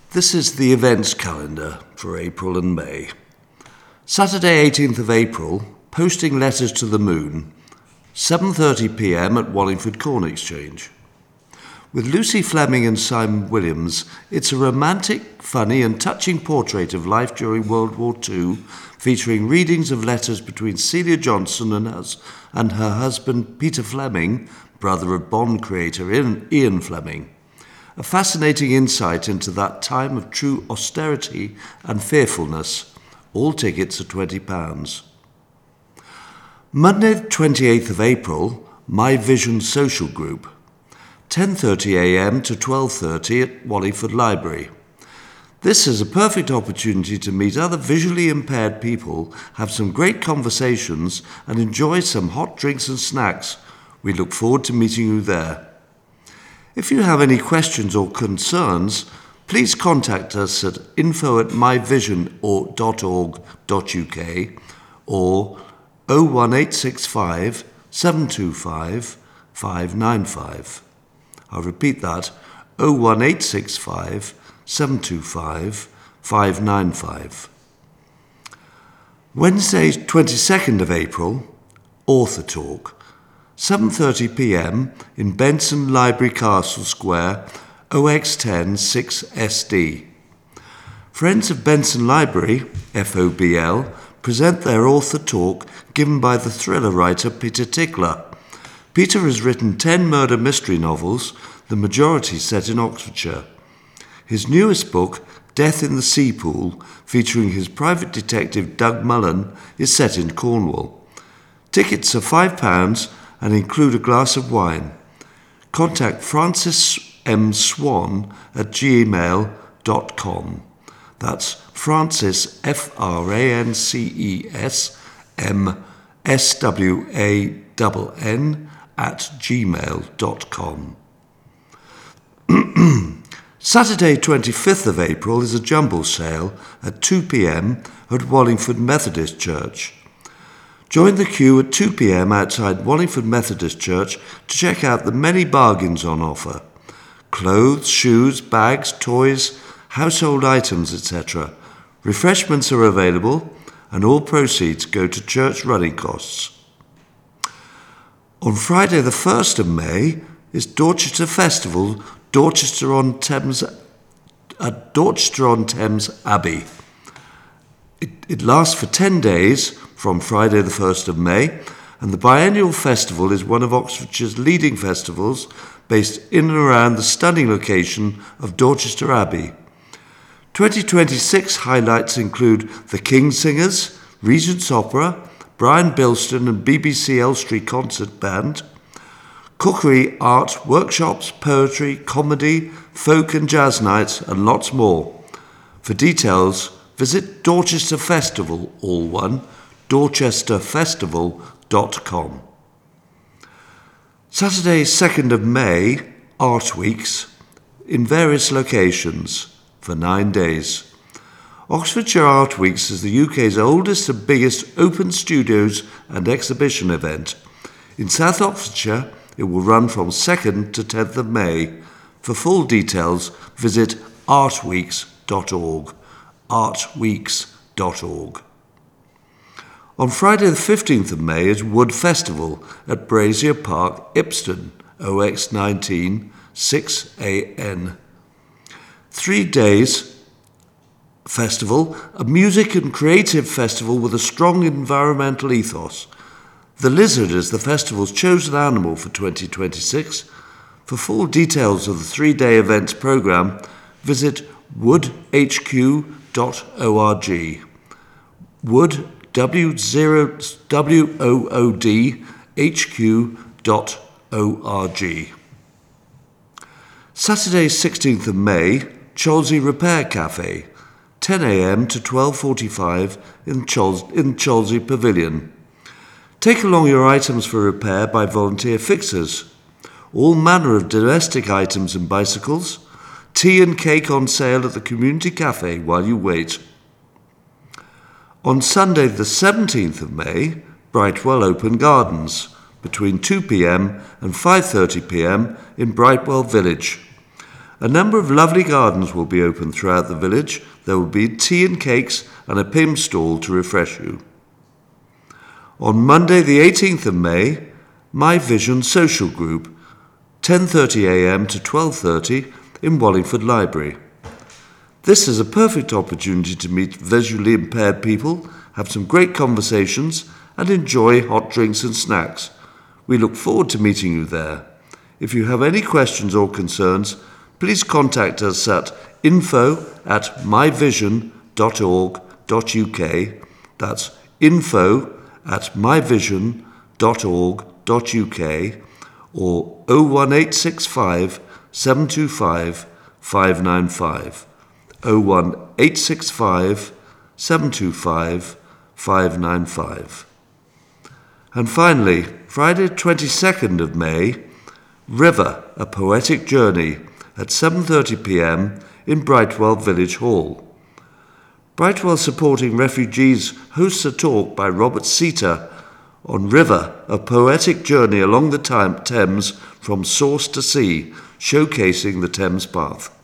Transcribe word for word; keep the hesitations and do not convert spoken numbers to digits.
This is the events calendar for April and May. Saturday, eighteenth of April, Posting Letters to the Moon, seven thirty p m at Wallingford Corn Exchange. With Lucy Fleming and Simon Williams, it's a romantic, funny and touching portrait of life during World War Two, featuring readings of letters between Celia Johnson and, hus- and her husband Peter Fleming, brother of Bond creator Ian, Ian Fleming. A fascinating insight into that time of true austerity and fearfulness. All tickets are twenty pounds. Monday, twenty-eighth of April, My Vision Social Group, ten thirty a m to twelve thirty at Wallingford Library. This is a perfect opportunity to meet other visually impaired people, have some great conversations, and enjoy some hot drinks and snacks. We look forward to meeting you there. If you have any questions or concerns, please contact us at info at myvision dot org dot u k or oh one eight six five, seven two five, five nine five. I'll repeat that, oh one eight six five, seven two five, five nine five. Wednesday, twenty-second of April, Author Talk, seven thirty p m in Benson Library Castle Square, O X ten six S D. Friends of Benson Library, F O B L, present their author talk given by the thriller writer Peter Tickler. Peter has written ten murder mystery novels, the majority set in Oxfordshire. His newest book, Death in the Sea Pool, featuring his private detective Doug Mullen, is set in Cornwall. Tickets are five pounds and include a glass of wine. Contact Francis M. Swan at gmail dot com. That's Francis, F R A N C E S, M S W A N N, at gmail dot com. Saturday, twenty-fifth of April, is a jumble sale at two p m at Wallingford Methodist Church. Join the queue at two p m outside Wallingford Methodist Church to check out the many bargains on offer. Clothes, shoes, bags, toys, household items, et cetera. Refreshments are available and all proceeds go to church running costs. On Friday the first of May is Dorchester Festival, Dorchester on Thames, at Dorchester on Thames Abbey. It, it lasts for ten days from Friday the first of May, and the biennial festival is one of Oxfordshire's leading festivals based in and around the stunning location of Dorchester Abbey. twenty twenty-six highlights include the King's Singers, Regent's Opera, Brian Bilston and B B C Elstree Concert Band, cookery, art, workshops, poetry, comedy, folk and jazz nights, and lots more. For details, visit Dorchester Festival, all one, dorchester festival dot com. Saturday, second of May, Art Weeks, in various locations, for nine days. Oxfordshire Art Weeks is the U K's oldest and biggest open studios and exhibition event. In South Oxfordshire, it will run from second to tenth of May. For full details, visit artweeks dot org, artweeks dot org. On Friday the fifteenth of May is Wood Festival at Brazier Park, Ipston, O X nineteen six A N. Three days festival, a music and creative festival with a strong environmental ethos. The lizard is the festival's chosen animal for twenty twenty-six. For full details of the three-day events programme, visit wood h q dot org. Wood, W zero W O O D H Q dot O R G. Saturday, sixteenth of May, Cholsey Repair Cafe, ten a m to twelve forty-five in, Chols- in Cholsey Pavilion. Take along your items for repair by volunteer fixers. All manner of domestic items and bicycles. Tea and cake on sale at the community cafe while you wait. On Sunday the seventeenth of May, Brightwell Open Gardens, between two p m and five thirty p m in Brightwell Village. A number of lovely gardens will be open throughout the village. There will be tea and cakes and a P I M stall to refresh you. On Monday the eighteenth of May, My Vision Social Group, ten thirty a m to twelve thirty in Wallingford Library. This is a perfect opportunity to meet visually impaired people, have some great conversations and enjoy hot drinks and snacks. We look forward to meeting you there. If you have any questions or concerns, please contact us at info at myvision dot org dot u k. That's info at myvision dot org dot u k or oh one eight six five, seven two five, five nine five. oh one eight six five, seven two five, five nine five. And finally, Friday twenty-second of May, River, a Poetic Journey at seven thirty p m in Brightwell Village Hall. Brightwell Supporting Refugees hosts a talk by Robert Seater on River, a Poetic Journey along the Thames from source to sea, showcasing the Thames Path.